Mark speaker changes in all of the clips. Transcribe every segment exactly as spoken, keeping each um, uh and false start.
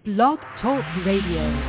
Speaker 1: Blog Talk Radio.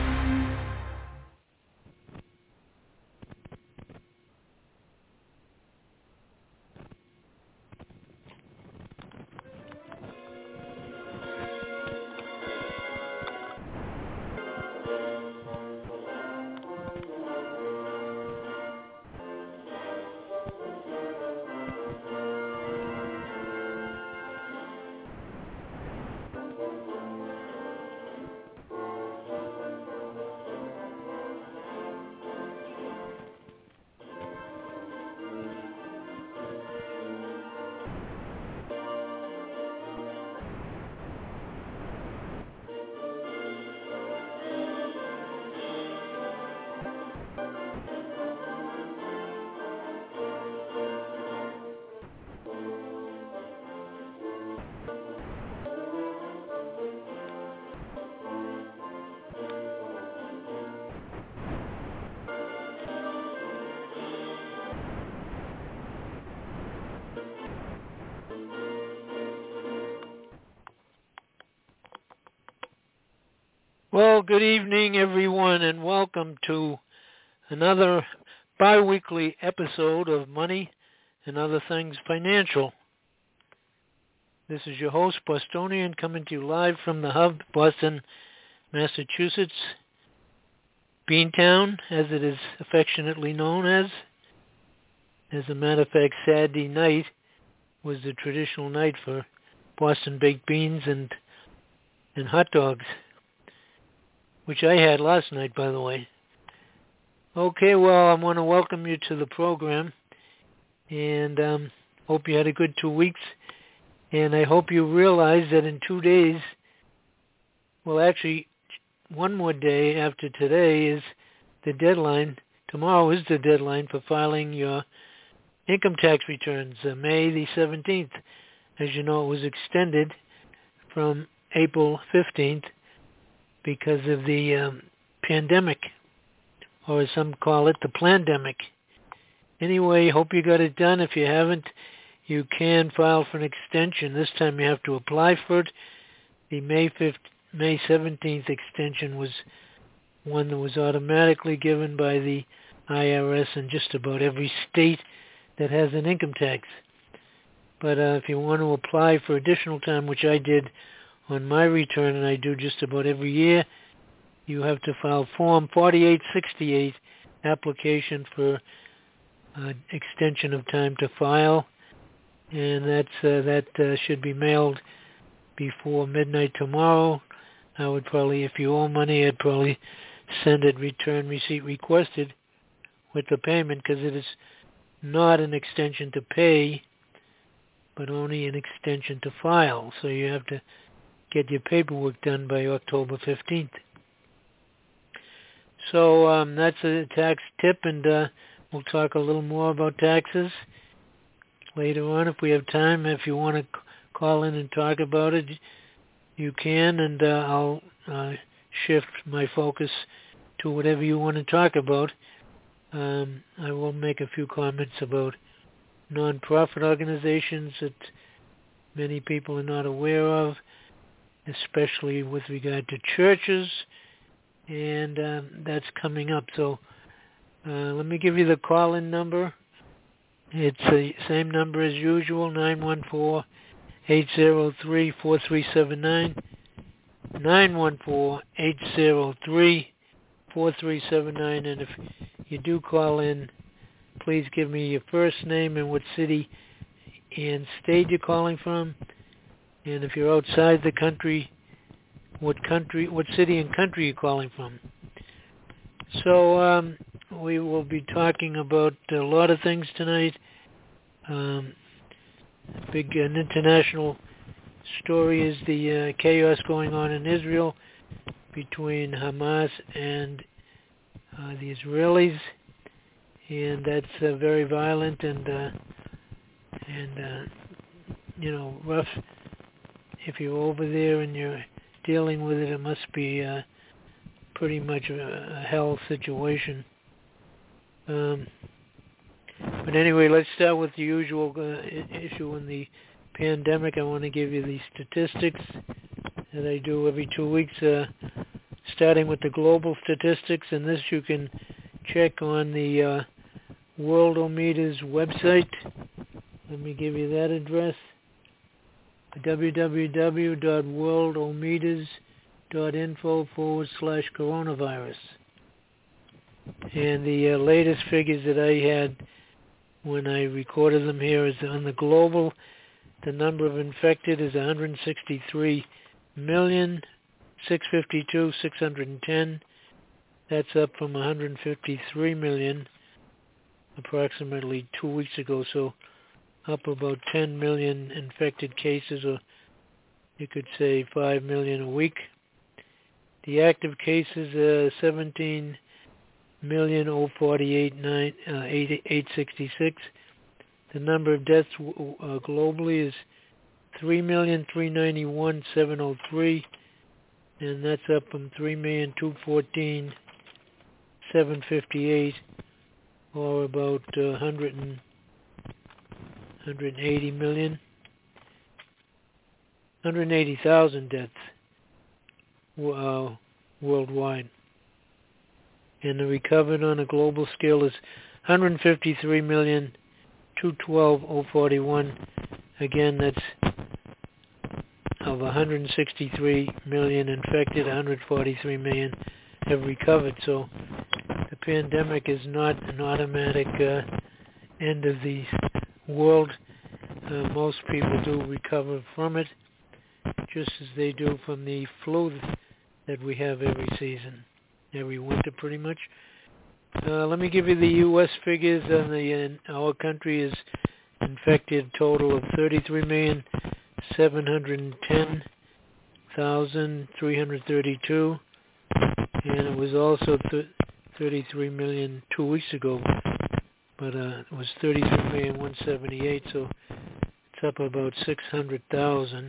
Speaker 2: Well, good evening, everyone, and welcome to another bi-weekly episode of Money and Other Things Financial. This is your host, Bostonian, coming to you live from the Hub, Boston, Massachusetts, Beantown, as it is affectionately known as. As a matter of fact, Saturday night was the traditional night for Boston baked beans and and hot dogs, which I had last night, by the way. Okay, well, I want to welcome you to the program, and um, hope you had a good two weeks, and I hope you realize that in two days, well, actually, one more day after today is the deadline. Tomorrow is the deadline for filing your income tax returns, uh, May the seventeenth. As you know, it was extended from April fifteenth, because of the um, pandemic, or as some call it, the plandemic. Anyway, hope you got it done. If you haven't, you can file for an extension. This time you have to apply for it. The May fifth, May seventeenth extension was one that was automatically given by the I R S in just about every state that has an income tax. But uh, if you want to apply for additional time, which I did on my return, and I do just about every year, you have to file Form forty-eight sixty-eight, application for uh, extension of time to file, and that's uh, that uh, should be mailed before midnight tomorrow. I would probably, if you owe money, I'd probably send it return receipt requested with the payment, because it is not an extension to pay, but only an extension to file. So you have to get your paperwork done by October fifteenth. So um, that's a tax tip, and uh, we'll talk a little more about taxes later on if we have time. If you want to c- call in and talk about it, you can, and uh, I'll uh, shift my focus to whatever you want to talk about. Um, I will make a few comments about nonprofit organizations that many people are not aware of, especially with regard to churches, and um, that's coming up. So uh, let me give you the call-in number. It's the same number as usual, nine one four, eight zero three, four three seven nine, nine one four, eight zero three, four three seven nine, and if you do call in, please give me your first name and what city and state you're calling from. And if you're outside the country, what country, what city and country you're calling from. So um, we will be talking about a lot of things tonight. Um, big an international story is the uh, chaos going on in Israel between Hamas and uh, the Israelis, and that's uh, very violent and uh, and uh, you know rough. If you're over there and you're dealing with it, it must be uh, pretty much a, a hell situation. Um, but anyway, let's start with the usual uh, issue in the pandemic. I want to give you the statistics that I do every two weeks, uh, starting with the global statistics, and this you can check on the uh, Worldometers website. Let me give you that address, www.worldometers.info forward slash coronavirus. And the uh, latest figures that I had when I recorded them here is on the global, the number of infected is one hundred sixty-three million, six hundred fifty-two thousand, six hundred ten. That's up from one hundred fifty-three million approximately two weeks ago, so up about ten million infected cases, or you could say five million a week. The active cases are seventeen million forty-eight thousand eight hundred sixty-six. The number of deaths uh, globally is three million three hundred ninety-one thousand seven hundred three, and that's up from three million two hundred fourteen thousand seven hundred fifty-eight, or about uh, one hundred and, one hundred eighty million, one hundred eighty thousand deaths uh, worldwide. And the recovered on a global scale is one hundred fifty-three million two hundred twelve thousand forty-one. Again, that's of one hundred sixty-three million infected, one hundred forty-three million have recovered. So the pandemic is not an automatic uh, end of the world. Uh, most people do recover from it, just as they do from the flu that we have every season, every winter pretty much. Uh, let me give you the U S figures. On the uh, our country is infected total of thirty-three million seven hundred ten thousand three hundred thirty-two, and it was also th- thirty-three million two weeks ago, but uh, it was thirty-three million one hundred seventy-eight, so it's up about six hundred thousand,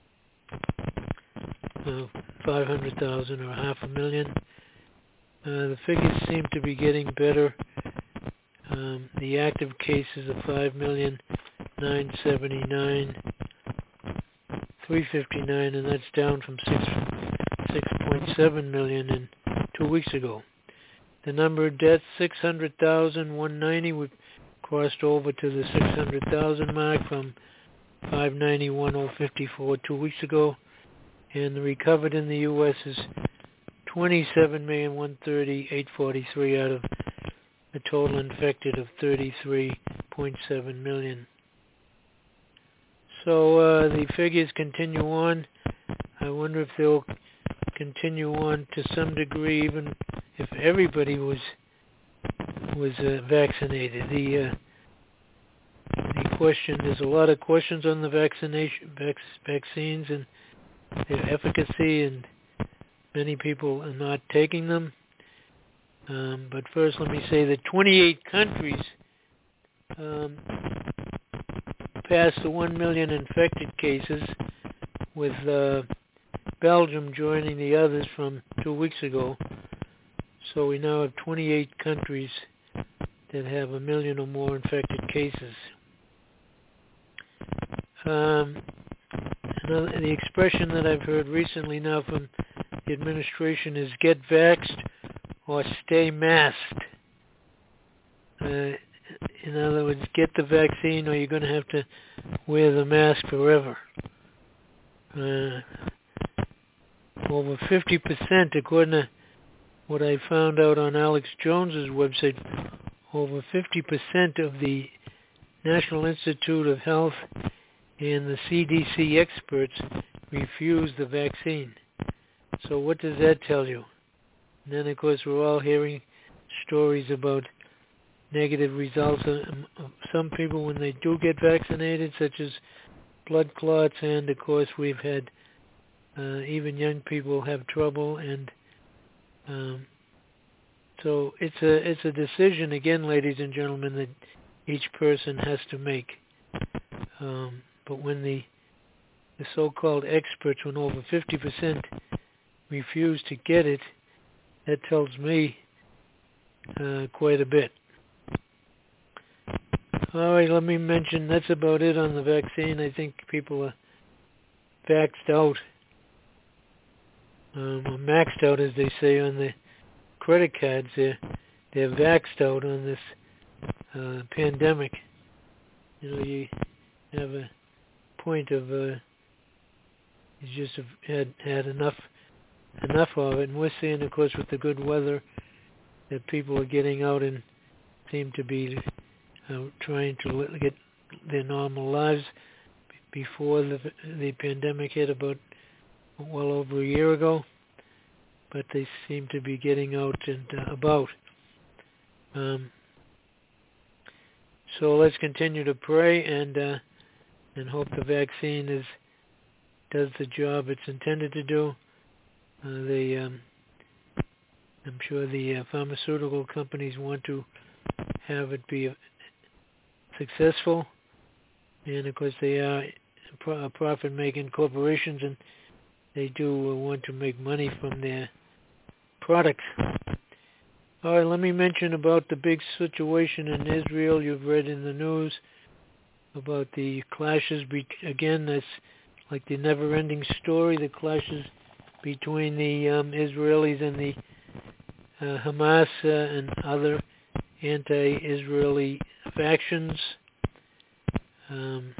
Speaker 2: uh, five hundred thousand or half a million. Uh, the figures seem to be getting better. Um, the active cases are five million nine hundred seventy-nine thousand three hundred fifty-nine, and that's down from six point seven million in two weeks ago. The number of deaths, six hundred thousand one hundred ninety. We've crossed over to the six hundred thousand mark from five hundred ninety-one thousand fifty-four two weeks ago. And the recovered in the U S is twenty-seven million one hundred thirty thousand eight hundred forty-three out of a total infected of thirty-three point seven million. So uh, the figures continue on. I wonder if they'll continue on to some degree, even if everybody was was uh, vaccinated. The uh, the question, there's a lot of questions on the vaccination vac- vaccines and their efficacy, and many people are not taking them. Um, but first, let me say that twenty-eight countries um, passed the one million infected cases, with uh, Belgium joining the others from two weeks ago. So we now have twenty-eight countries that have a million or more infected cases. Um, another, the expression that I've heard recently now from the administration is get vaxxed or stay masked. Uh, in other words, get the vaccine or you're going to have to wear the mask forever. Uh, over fifty percent, according to what I found out on Alex Jones's website, over fifty percent of the National Institute of Health and the C D C experts refuse the vaccine. So what does that tell you? And then, of course, we're all hearing stories about negative results. Some people, when they do get vaccinated, such as blood clots, and, of course, we've had uh, even young people have trouble. And um, so it's a it's a decision, again, ladies and gentlemen, that each person has to make. Um, but when the the so-called experts, when over fifty percent refuse to get it, that tells me uh, quite a bit. All right, let me mention, that's about it on the vaccine. I think people are vaxxed out. um, are maxed out, as they say, on the credit cards. They're, they're vaxxed out on this uh, pandemic. You know, you have a point of, uh, you just have had, had enough, enough of it. And we're seeing, of course, with the good weather, that people are getting out and seem to be uh, trying to get their normal lives. Before the the pandemic hit, about well over a year ago, but they seem to be getting out and uh, about. Um, so let's continue to pray and uh, and hope the vaccine is does the job it's intended to do. Uh, they, um, I'm sure the uh, pharmaceutical companies want to have it be successful. And, of course, they are profit-making corporations, and they do want to make money from their products. All right, let me mention about the big situation in Israel. You've read in the news about the clashes. Be- again, that's like the never-ending story, the clashes between the um, Israelis and the uh, Hamas uh, and other anti-Israeli factions. Um,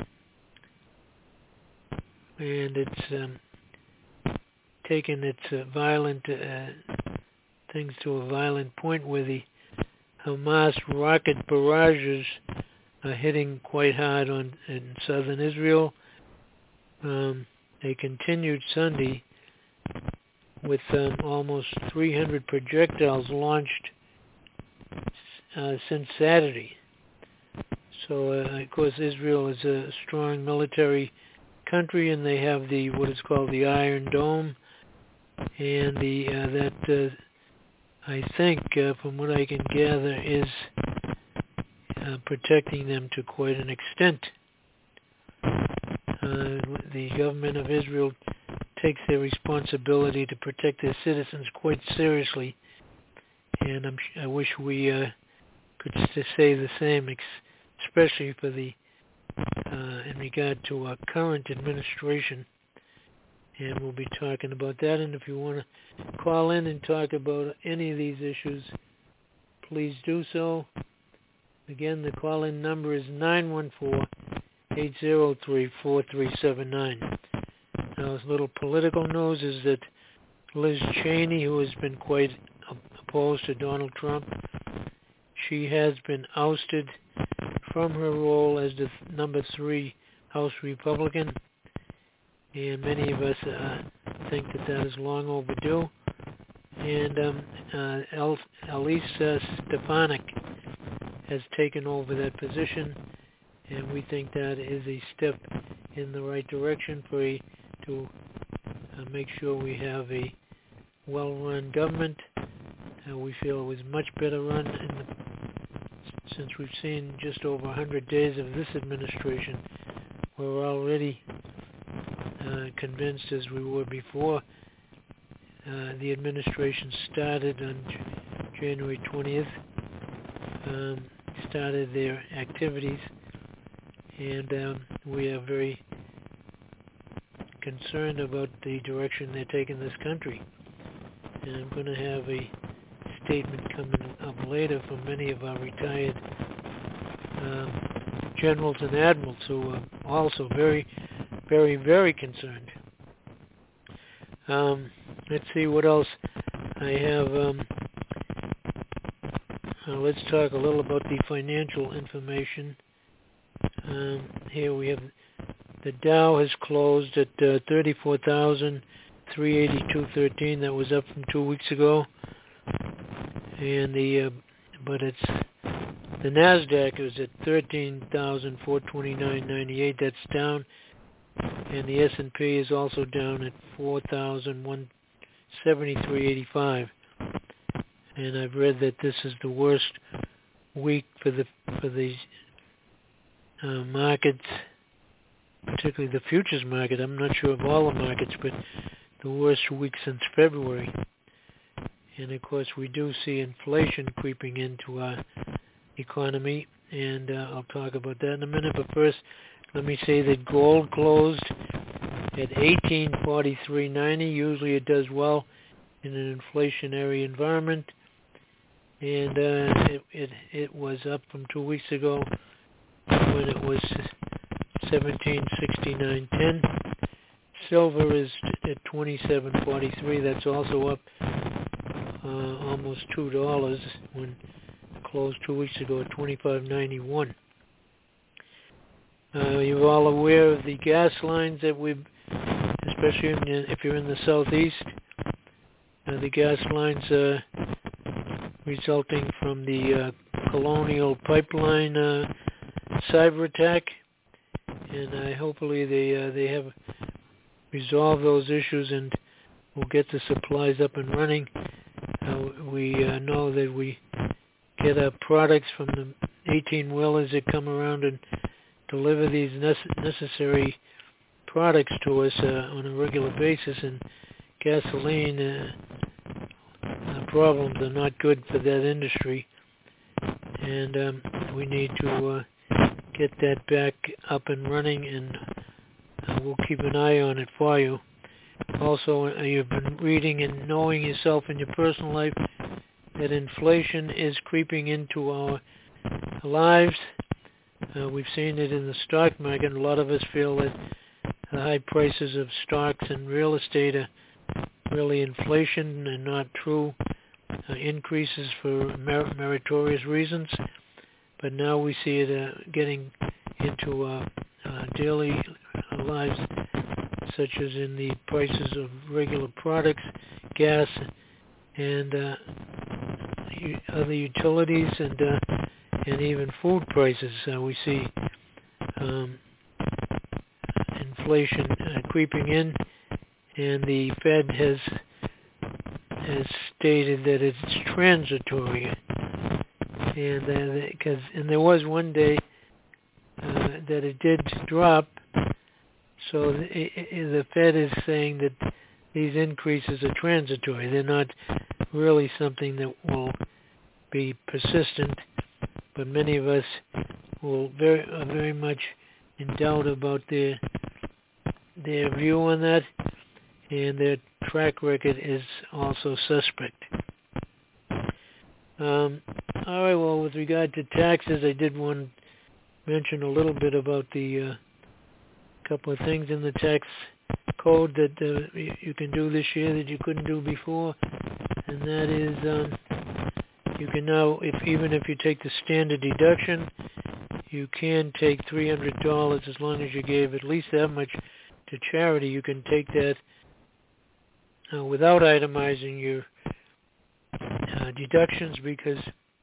Speaker 2: and it's um, taken its uh, violent uh, things to a violent point where the Hamas rocket barrages are hitting quite hard on in southern Israel. Um, they continued Sunday with um, almost three hundred projectiles launched uh, since Saturday. So, uh, of course, Israel is a strong military country, and they have the what is called the Iron Dome, and the uh, that uh, I think, uh, from what I can gather, is uh, protecting them to quite an extent. Uh, the government of Israel takes their responsibility to protect their citizens quite seriously, and I'm, I wish we uh, could say the same, especially for the uh, in regard to our current administration. And we'll be talking about that. And if you want to call in and talk about any of these issues, please do so. Again, the call-in number is nine one four, eight zero three, four three seven nine. Now, a little political news is that Liz Cheney, who has been quite opposed to Donald Trump, she has been ousted from her role as the number three House Republican, and many of us uh, think that that is long overdue. And um, uh, El- Elisa Stefanik has taken over that position, and we think that is a step in the right direction for a, to uh, make sure we have a well-run government. Uh, we feel it was much better run in the since we've seen just over one hundred days of this administration. We're already uh, convinced, as we were before uh, the administration started on J- January twentieth, um, started their activities, and um, we are very concerned about the direction they're taking this country. And I'm going to have a statement coming up later from many of our retired um, generals and admirals who are also very, very, very concerned. Um, let's see what else I have. Um, uh, let's talk a little about the financial information. Um, here we have the Dow has closed at uh, thirty-four thousand three hundred eighty-two point one three. That was up from two weeks ago. And the uh, but it's the Nasdaq is at thirteen thousand four hundred twenty-nine point nine eight. That's down, and the S and P is also down at four thousand one hundred seventy-three point eight five. And I've read that this is the worst week for the for the uh, markets, particularly the futures market. I'm not sure of all the markets, but the worst week since February. And, of course, we do see inflation creeping into our economy, and uh, I'll talk about that in a minute. But first, let me say that gold closed at eighteen forty-three ninety. Usually it does well in an inflationary environment, and uh, it, it it was up from two weeks ago when it was seventeen sixty-nine ten. Silver is at twenty-seven forty-three. That's also up uh, almost two dollars when it closed two weeks ago at twenty-five ninety-one. Uh, you're all aware of the gas lines that we've, especially in the, if you're in the southeast, uh, the gas lines uh, resulting from the uh, Colonial Pipeline uh, cyber attack, and uh, hopefully they uh, they have resolved those issues and we'll get the supplies up and running. Uh, we uh, know that we get our products from the eighteen-wheelers that come around and deliver these nece- necessary products to us uh, on a regular basis, and gasoline uh, uh, problems are not good for that industry, and um, we need to uh, get that back up and running, and uh, we'll keep an eye on it for you. Also, uh, you've been reading and knowing yourself in your personal life that inflation is creeping into our lives. Uh, we've seen it in the stock market. A lot of us feel that the high prices of stocks and real estate are really inflation and not true uh, increases for mer- meritorious reasons. But now we see it uh, getting into uh, uh, daily lives, such as in the prices of regular products, gas, and uh, u- other utilities, and uh, and even food prices. Uh, we see um, inflation uh, creeping in, and the Fed has has stated that it's transitory, and because uh, and there was one day uh, that it did drop. So the, the Fed is saying that these increases are transitory. They're not really something that will be persistent. But many of us will very are very much in doubt about their their view on that, and their track record is also suspect. Um, all right. Well, with regard to taxes, I did want to mention a little bit about the uh, couple of things in the tax code that uh, you, you can do this year that you couldn't do before, and that is. Um, You can now, if even if you take the standard deduction, you can take three hundred dollars as long as you gave at least that much to charity. You can take that uh, without itemizing your uh, deductions, because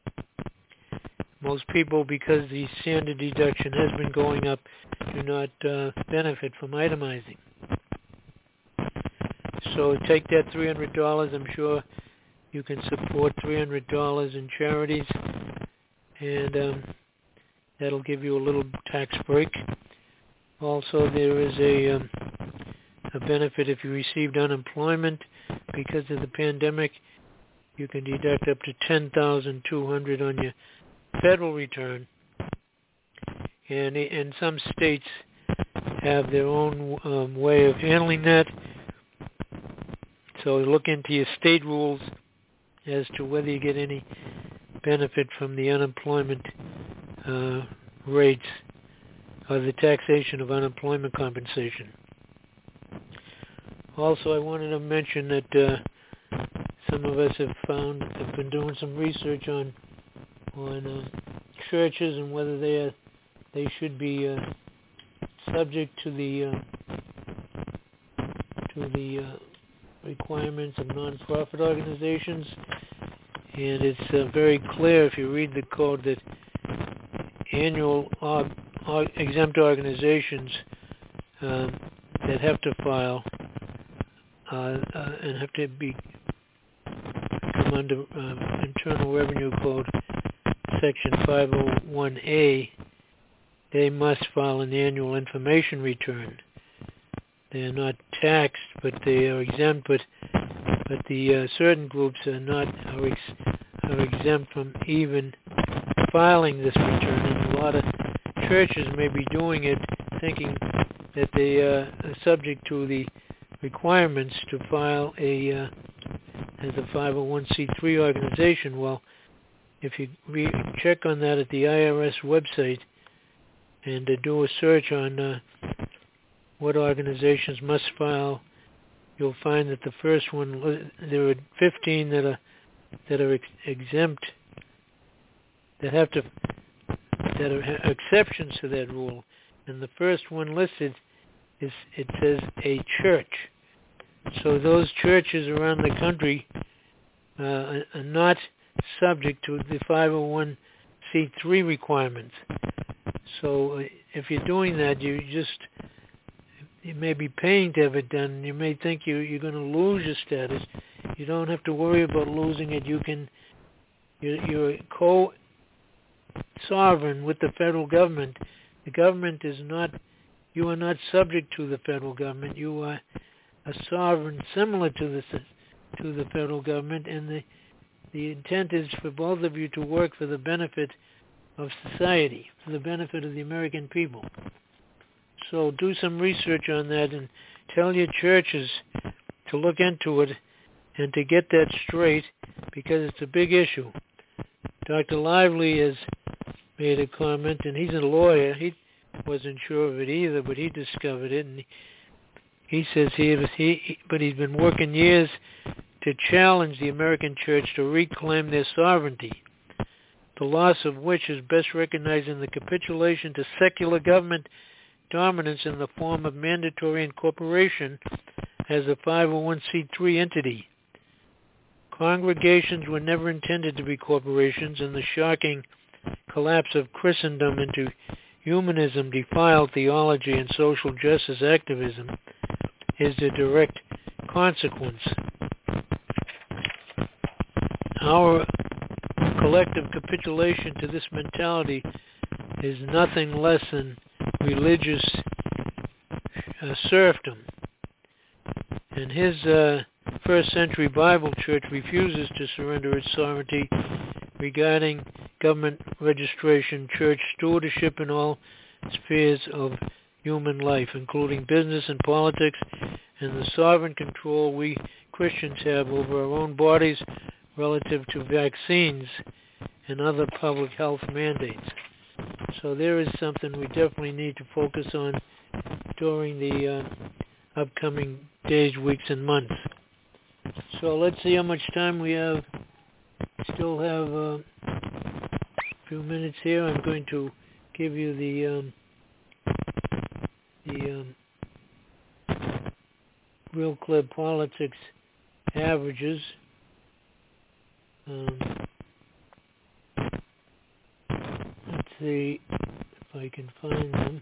Speaker 2: most people, because the standard deduction has been going up, do not uh, benefit from itemizing. So take that three hundred dollars. I'm sure you can support three hundred dollars in charities, and um, that'll give you a little tax break. Also, there is a, um, a benefit if you received unemployment because of the pandemic. You can deduct up to ten thousand two hundred dollars on your federal return, and and some states have their own um, way of handling that. So look into your state rules as to whether you get any benefit from the unemployment uh, rates or the taxation of unemployment compensation. Also, I wanted to mention that uh, some of us have found, have been doing some research on on uh, churches and whether they are, they should be uh, subject to the uh, to the uh, requirements of non-profit organizations. And it's uh, very clear if you read the code that annual uh, uh, exempt organizations um, that have to file uh, uh, and have to be come under uh, Internal Revenue Code Section five oh one A, they must file an annual information return. They are not taxed, but they are exempt. But but the uh, certain groups are not are, ex, are exempt from even filing this return. And a lot of churches may be doing it, thinking that they uh, are subject to the requirements to file a uh, as a five oh one c three organization. Well, if you re- check on that at the I R S website and uh, do a search on uh, what organizations must file, you'll find that the first one, there are fifteen that are that are ex- exempt, that have to, that are exceptions to that rule. And the first one listed is, it says a church. So those churches around the country uh, are not subject to the five oh one c three requirements. So uh, if you're doing that, you just, you may be paying to have it done. You may think you, you're going to lose your status. You don't have to worry about losing it. You can, you're, you're co-sovereign with the federal government. The government is not, you are not subject to the federal government. You are a sovereign similar to the to the federal government, and the the intent is for both of you to work for the benefit of society, for the benefit of the American people. So do some research on that and tell your churches to look into it and to get that straight, because it's a big issue. Doctor Lively has made a comment, and he's a lawyer. He wasn't sure of it either, but he discovered it, and he, he says he, was, he, but he's been working years to challenge the American church to reclaim their sovereignty, the loss of which is best recognized in the capitulation to secular government dominance in the form of mandatory incorporation as a five oh one c three entity. Congregations were never intended to be corporations, and the shocking collapse of Christendom into humanism, defiled theology, and social justice activism is the direct consequence. Our collective capitulation to this mentality is nothing less than religious uh, serfdom. And his uh, first century Bible church refuses to surrender its sovereignty regarding government registration, church stewardship in all spheres of human life, including business and politics, and the sovereign control we Christians have over our own bodies relative to vaccines and other public health mandates. So there is something we definitely need to focus on during the uh, upcoming days, weeks, and months. So let's see how much time we have. Still have uh, a few minutes here. I'm going to give you the um, the um, Real Clear Politics averages. Um, let's see if I can find them.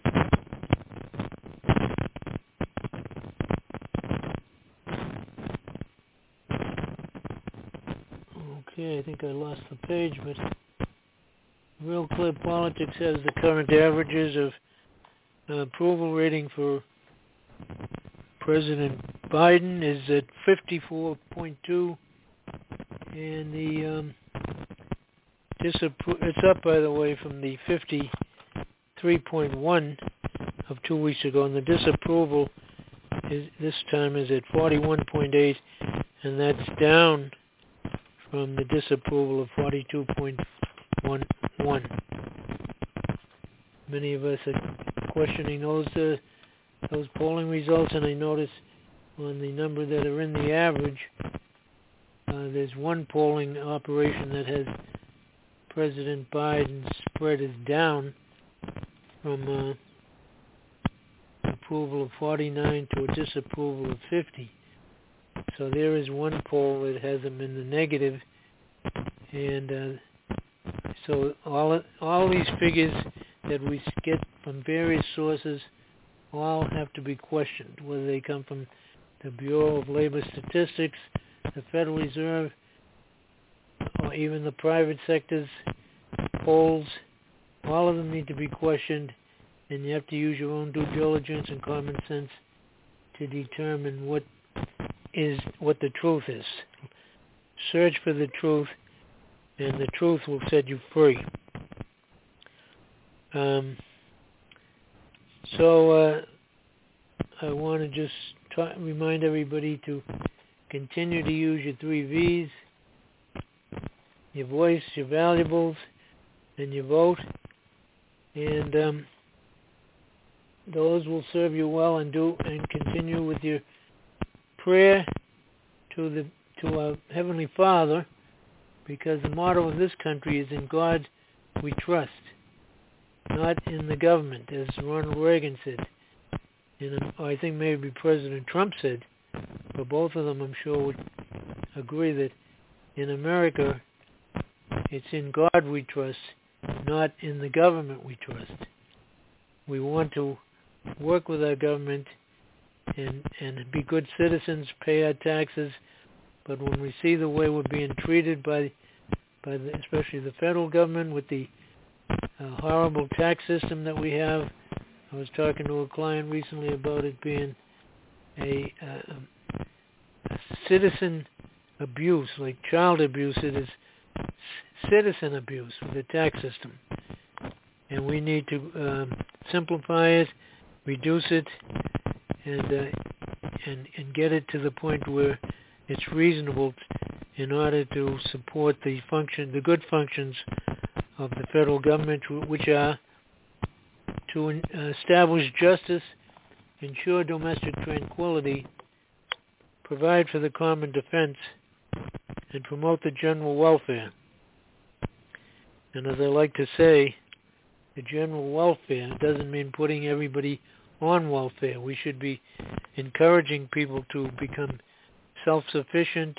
Speaker 2: Okay, I think I lost the page, but Real Clear Politics has the current averages of uh, approval rating for President Biden is at fifty-four point two, and the um, disappro- it's up, by the way, from the fifty-three point one of two weeks ago, and the disapproval is this time is at forty-one point eight, and that's down from the disapproval of forty-two point one one. Many of us are questioning those uh, those polling results, and I notice on the number that are in the average, uh, there's one polling operation that has President Biden's spread is down from uh, approval of forty-nine to a disapproval of fifty. So there is one poll that has him in the negative, and uh, so all all these figures that we get from various sources all have to be questioned, whether they come from the Bureau of Labor Statistics, the Federal Reserve, or even the private sector's polls. All of them need to be questioned, and you have to use your own due diligence and common sense to determine what is what the truth is. Search for the truth, and the truth will set you free. Um, so uh, I want to just ta- remind everybody to continue to use your three V's, your voice, your valuables, and your vote. And um, those will serve you well, and do and continue with your prayer to the to our Heavenly Father, because the motto of this country is "In God we trust," not in the government, as Ronald Reagan said. And I think maybe President Trump said, but both of them I'm sure would agree that in America it's in God we trust, not in the government we trust. We want to work with our government and, and be good citizens, pay our taxes, but when we see the way we're being treated by, by the, especially the federal government with the uh, horrible tax system that we have, I was talking to a client recently about it being a, uh, a citizen abuse, like child abuse. It is citizen abuse with the tax system. And we need to um, simplify it, reduce it, and, uh, and and get it to the point where it's reasonable in order to support the function, the good functions of the federal government, which are to establish justice, ensure domestic tranquility, provide for the common defense, and promote the general welfare. And as I like to say, the general welfare doesn't mean putting everybody on welfare. We should be encouraging people to become self-sufficient,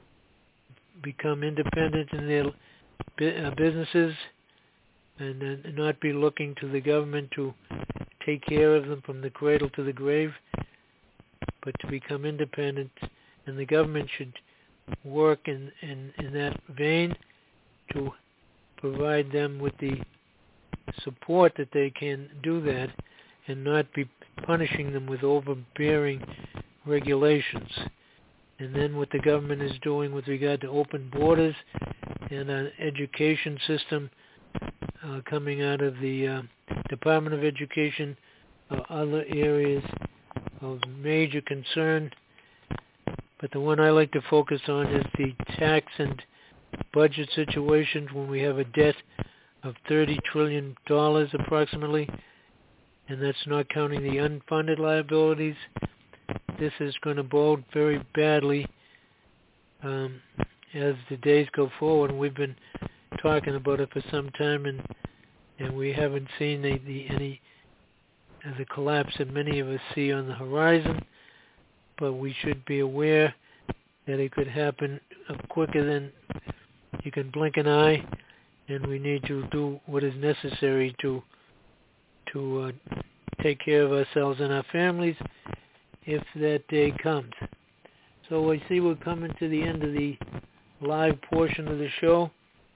Speaker 2: become independent in their businesses, and then not be looking to the government to take care of them from the cradle to the grave, but to become independent. And the government should work in, in, in that vein to provide them with the support that they can do that, and not be punishing them with overbearing regulations. And then what the government is doing with regard to open borders and an education system uh, coming out of the uh, Department of Education, uh, other areas of major concern. But the one I like to focus on is the tax and budget situations when we have a debt of thirty trillion dollars approximately, and that's not counting the unfunded liabilities. This is going to bode very badly um, as the days go forward. And we've been talking about it for some time, and and we haven't seen the, the any uh, the collapse that many of us see on the horizon. But we should be aware that it could happen uh, quicker than you can blink an eye, and we need to do what is necessary to to uh, take care of ourselves and our families if that day comes. So I see we're coming to the end of the live portion of the show.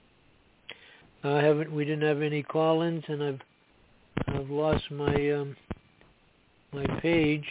Speaker 2: I haven't. We didn't have any call-ins, and I've I've lost my um, my page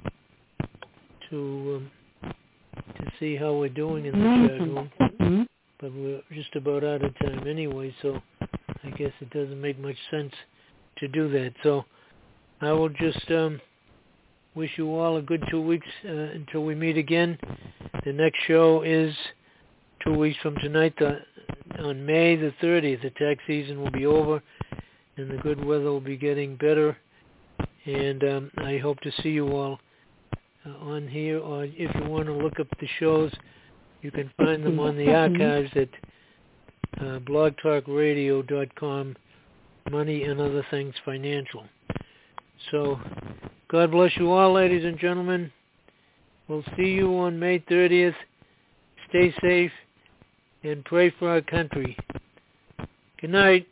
Speaker 2: to um, to see how we're doing in the chat room. But we're just about out of time anyway, so I guess it doesn't make much sense to do that. So I will just um, wish you all a good two weeks uh, until we meet again. The next show is two weeks from tonight, the, on May the thirtieth. The tax season will be over, and the good weather will be getting better. And um, I hope to see you all uh, on here, or if you want to look up the shows, you can find them on the archives at uh, blog talk radio dot com, Money and Other Things Financial. So, God bless you all, ladies and gentlemen. We'll see you on May thirtieth. Stay safe and pray for our country. Good night.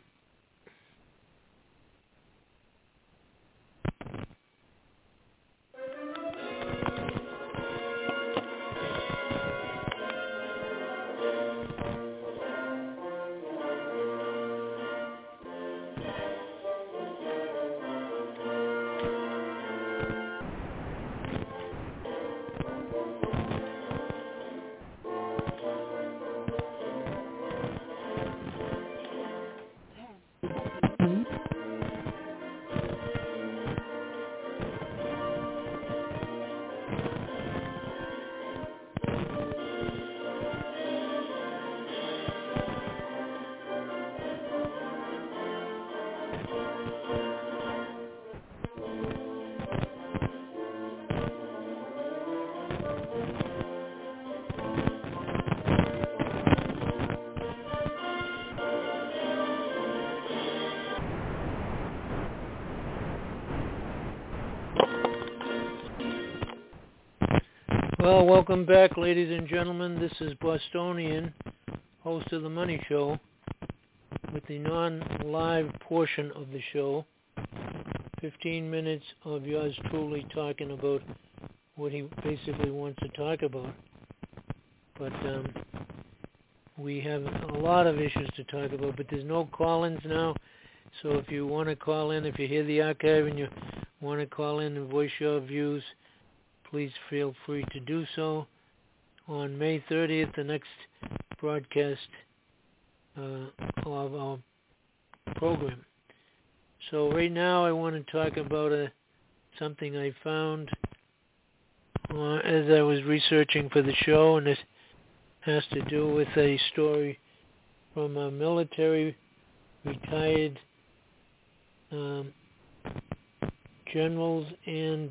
Speaker 2: Well, welcome back, ladies and gentlemen. This is Bostonian, host of The Money Show, with the non-live portion of the show. fifteen minutes of yours truly talking about what he basically wants to talk about. But um, we have a lot of issues to talk about, but there's no call-ins now. So if you want to call in, if you hear the archive and you want to call in and voice your views, please feel free to do so. On May thirtieth, the next broadcast uh, of our program. So right now I want to talk about a, something I found uh, as I was researching for the show, and it has to do with a story from a military retired um, generals and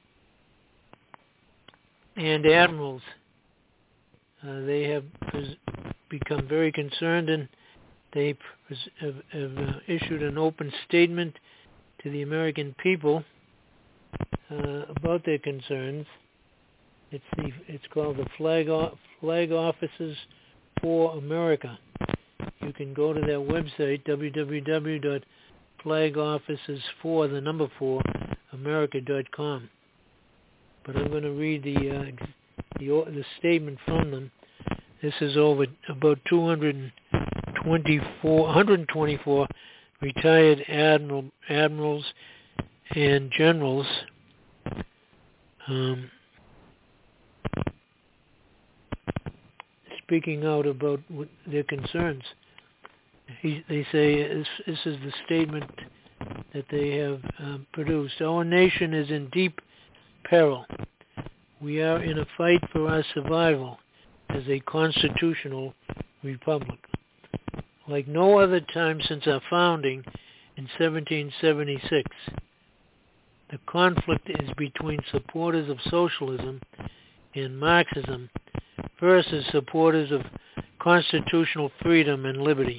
Speaker 2: and admirals. Uh, they have pres- become very concerned, and they pres- have, have uh, issued an open statement to the American people uh, about their concerns. It's the it's called the Flag o- Flag Officers for America. You can go to their website, w w w dot flag officers for the number four america dot com. But I'm going to read the, uh, the the statement from them. This is over about two hundred twenty-four, one hundred twenty-four retired admiral, admirals and generals um, speaking out about what their concerns. He, they say this, this is the statement that they have uh, produced. Our nation is in deep peril. We are in a fight for our survival as a constitutional republic. Like no other time since our founding in seventeen seventy-six, the conflict is between supporters of socialism and Marxism versus supporters of constitutional freedom and liberty.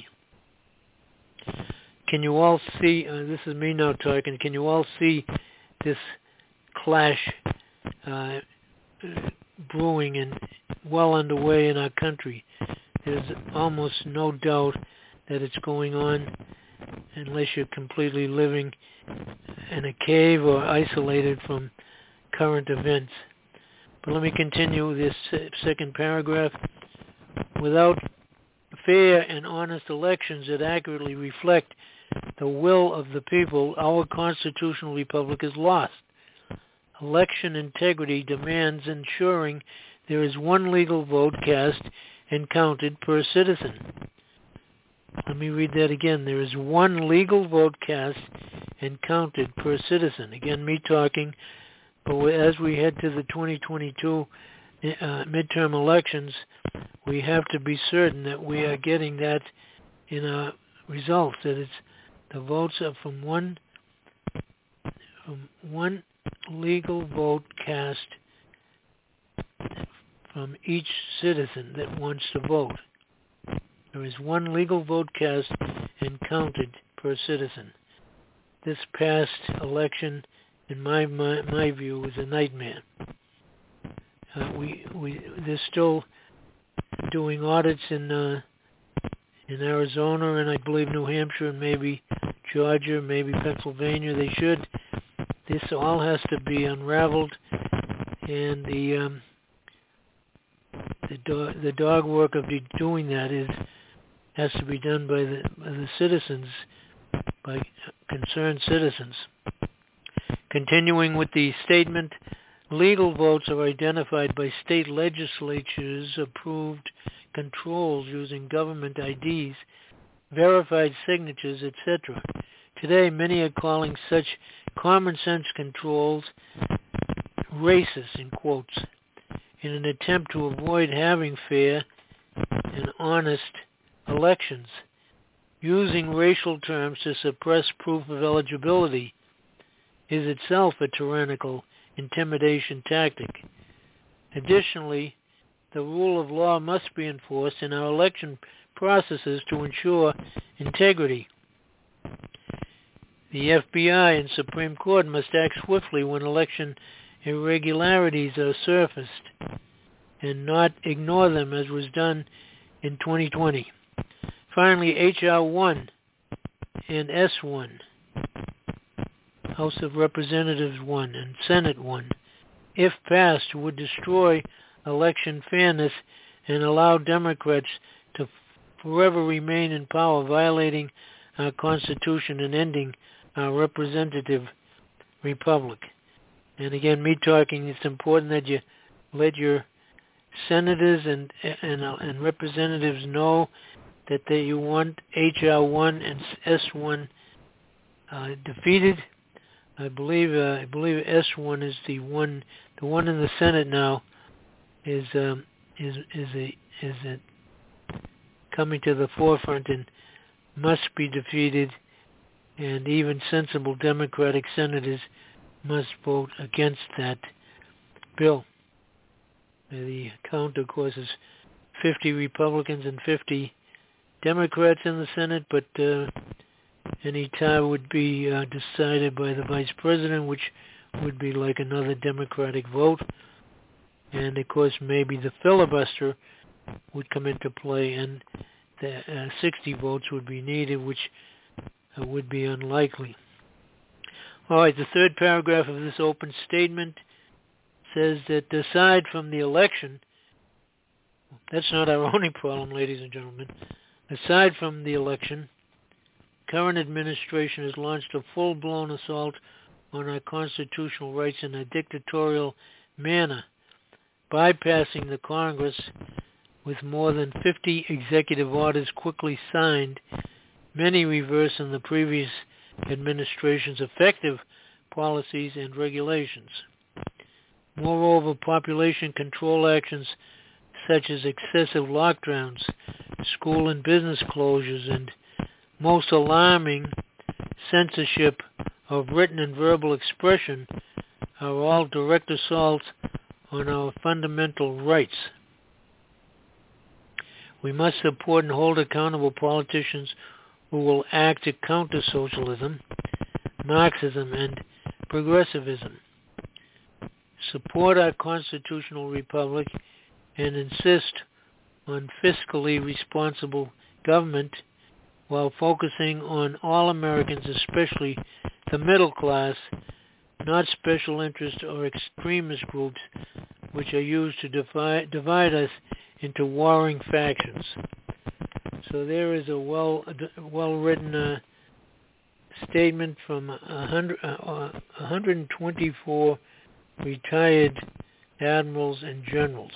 Speaker 2: Can you all see, uh, this is me now talking, can you all see this clash uh, brewing and well underway in our country? There's almost no doubt that it's going on unless you're completely living in a cave or isolated from current events. But let me continue this second paragraph. Without fair and honest elections that accurately reflect the will of the people, our constitutional republic is lost. Election integrity demands ensuring there is one legal vote cast and counted per citizen. Let me read that again. There is one legal vote cast and counted per citizen. Again, me talking, but as we head to the twenty twenty-two uh, midterm elections, we have to be certain that we are getting that in our results, that it's the votes are from one from one legal vote cast from each citizen that wants to vote. There is one legal vote cast and counted per citizen. This past election, in my my, my view, was a nightmare. Uh, we we they're still doing audits in uh, in Arizona and I believe New Hampshire and maybe Georgia, maybe Pennsylvania. They should. This all has to be unraveled, and the um, the dog the dog work of doing that is has to be done by the by the citizens, by concerned citizens. Continuing with the statement, legal votes are identified by state legislatures approved controls using government I Ds, verified signatures, et cetera. Today, many are calling such common sense controls racist, in quotes, in an attempt to avoid having fair and honest elections. Using racial terms to suppress proof of eligibility is itself a tyrannical intimidation tactic. Additionally, the rule of law must be enforced in our election processes to ensure integrity. The F B I and Supreme Court must act swiftly when election irregularities are surfaced and not ignore them as was done in twenty twenty. Finally, H R one and S one, House of Representatives one and Senate one, if passed, would destroy election fairness and allow Democrats to forever remain in power, violating our Constitution and ending our representative republic. And again, me talking, it's important that you let your senators and and, uh, and representatives know that they, you want H R one and S one uh, defeated. I believe uh, I believe S one is the one, the one in the Senate now is um, is is a is a coming to the forefront and must be defeated, and even sensible Democratic senators must vote against that bill. The count, of course, is fifty Republicans and fifty Democrats in the Senate, but uh, any tie would be uh, decided by the Vice President, which would be like another Democratic vote. And, of course, maybe the filibuster would come into play, and the uh, sixty votes would be needed, which uh, would be unlikely. All right, the third paragraph of this open statement says that aside from the election, that's not our only problem, ladies and gentlemen. Aside from the election, current administration has launched a full-blown assault on our constitutional rights in a dictatorial manner, bypassing the Congress with more than fifty executive orders quickly signed, many reversing the previous administration's effective policies and regulations. Moreover, population control actions such as excessive lockdowns, school and business closures, and most alarming, censorship of written and verbal expression are all direct assaults on our fundamental rights. We must support and hold accountable politicians who will act to counter socialism, Marxism, and progressivism. Support our constitutional republic and insist on fiscally responsible government while focusing on all Americans, especially the middle class, not special interest or extremist groups which are used to divide, divide us into warring factions. So there is a well well written uh, statement from one hundred, uh, one hundred twenty-four retired admirals and generals.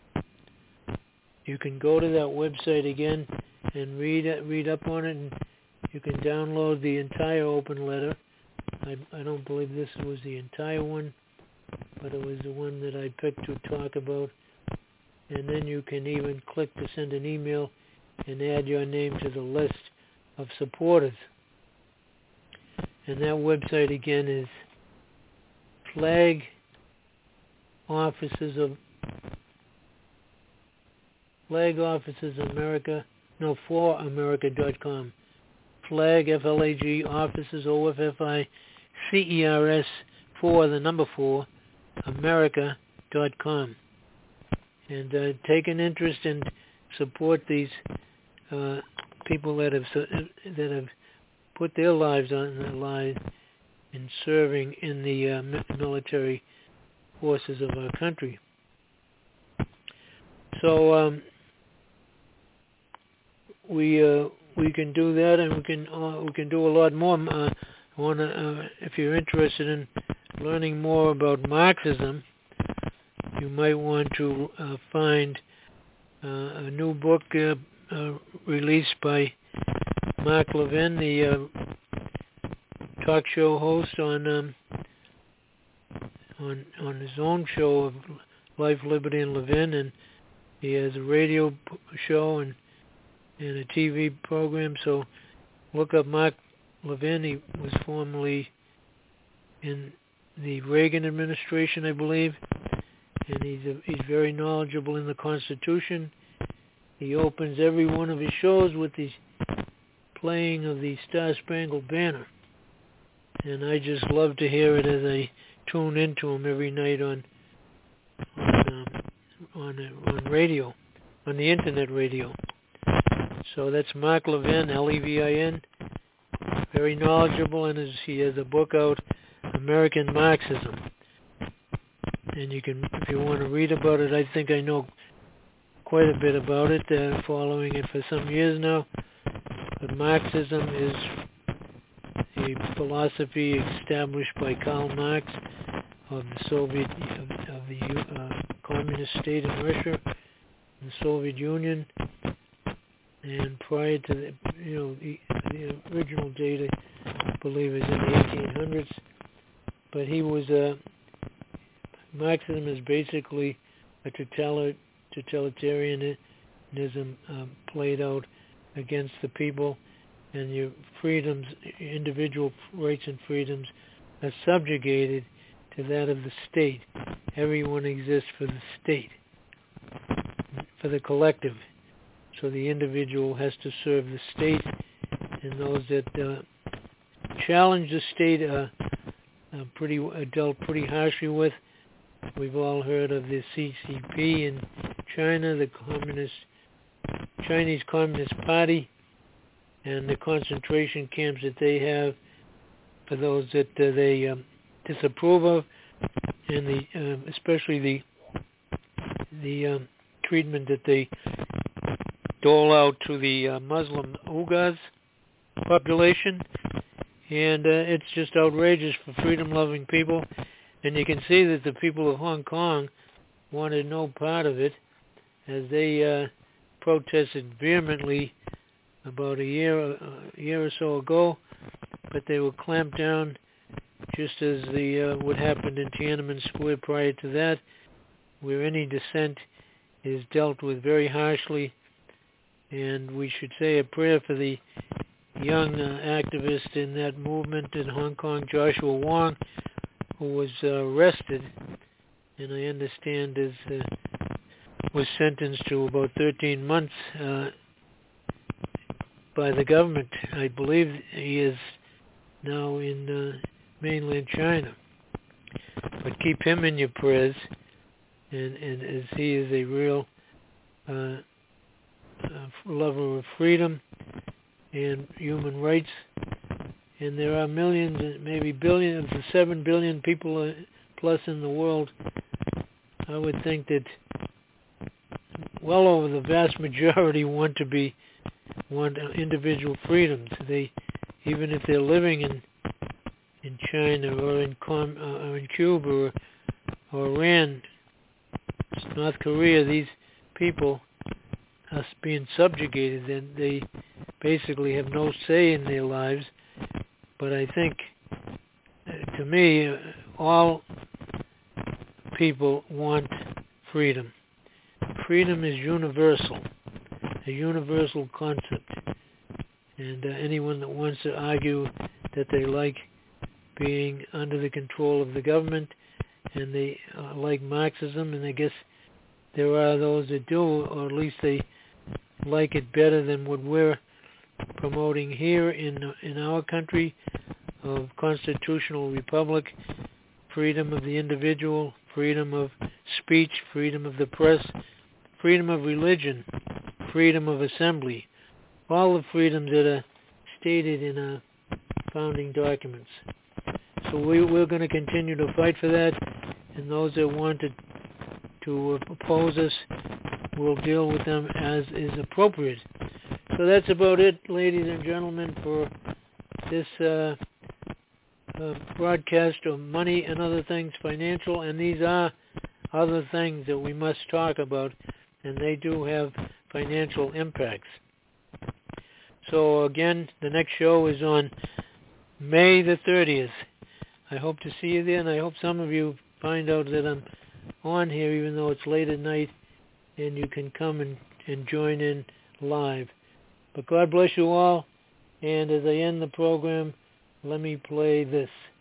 Speaker 2: You can go to that website again and read read up on it, and you can download the entire open letter. I, I don't believe this was the entire one, but it was the one that I picked to talk about. And then you can even click to send an email and add your name to the list of supporters. And that website again is Flag Offices of Flag Offices America, no, for America dot com. Flag, F L A G, Offices, O F F I C E R S, for, the number four, America dot com. And uh, take an interest and support these uh, people that have that have put their lives on the line in serving in the uh, military forces of our country. So um, we uh, we can do that, and we can uh, we can do a lot more. Uh, I want to, uh, if you're interested in learning more about Marxism, you might want to uh, find uh, a new book uh, uh, released by Mark Levin, the uh, talk show host on um, on on his own show of Life, Liberty, and Levin, and he has a radio show and and a T V program. So look up Mark Levin. He was formerly in the Reagan administration, I believe. And he's a, he's very knowledgeable in the Constitution. He opens every one of his shows with the playing of the Star Spangled Banner, and I just love to hear it as I tune into him every night on on um, on, on radio, on the internet radio. So that's Mark Levin, L E V I N. Very knowledgeable, and his, he has a book out, American Marxism. And you can, if you want to read about it, I think I know quite a bit about it, uh, following it for some years now. But Marxism is a philosophy established by Karl Marx of the Soviet, of, of the uh, communist state in Russia, the Soviet Union, and prior to the, you know, the, the original date, I believe, is in the eighteen hundreds. But he was a, uh, Marxism is basically a totalitarianism um, played out against the people, and your freedoms, individual rights and freedoms, are subjugated to that of the state. Everyone exists for the state, for the collective. So the individual has to serve the state, and those that uh, challenge the state are, are pretty are dealt pretty harshly with. We've all heard of the C C P in China, the Communist Chinese Communist Party, and the concentration camps that they have for those that uh, they um, disapprove of, and the uh, especially the the um, treatment that they dole out to the uh, Muslim Uyghurs population, and uh, it's just outrageous for freedom-loving people. And you can see that the people of Hong Kong wanted no part of it, as they uh, protested vehemently about a year, a year or so ago, but they were clamped down, just as the uh, what happened in Tiananmen Square prior to that, where any dissent is dealt with very harshly. And we should say a prayer for the young uh, activist in that movement in Hong Kong, Joshua Wong, who was uh, arrested, and I understand is uh, was sentenced to about thirteen months uh, by the government. I believe he is now in uh, mainland China. But keep him in your prayers, and, and as he is a real uh, uh, lover of freedom and human rights. And there are millions, maybe billions, seven billion people plus in the world. I would think that well over the vast majority want to be want individual freedoms. They, even if they're living in in China or in Com, uh, or in Cuba or, or Iran, North Korea, these people are being subjugated, and they basically have no say in their lives. But I think, uh, to me, uh, all people want freedom. Freedom is universal, a universal concept. And uh, anyone that wants to argue that they like being under the control of the government and they uh, like Marxism, and I guess there are those that do, or at least they like it better than what we're promoting here in in our country of constitutional republic, freedom of the individual, freedom of speech, freedom of the press, freedom of religion, freedom of assembly, all the freedoms that are stated in our founding documents. So we, we're going to continue to fight for that, and those that want to, to oppose us, we'll deal with them as is appropriate. So that's about it, ladies and gentlemen, for this uh, uh, broadcast of money and other things financial. And these are other things that we must talk about, and they do have financial impacts. So again, the next show is on May the thirtieth. I hope to see you there, and I hope some of you find out that I'm on here, even though it's late at night, and you can come and, and join in live. But God bless you all, and as I end the program, let me play this.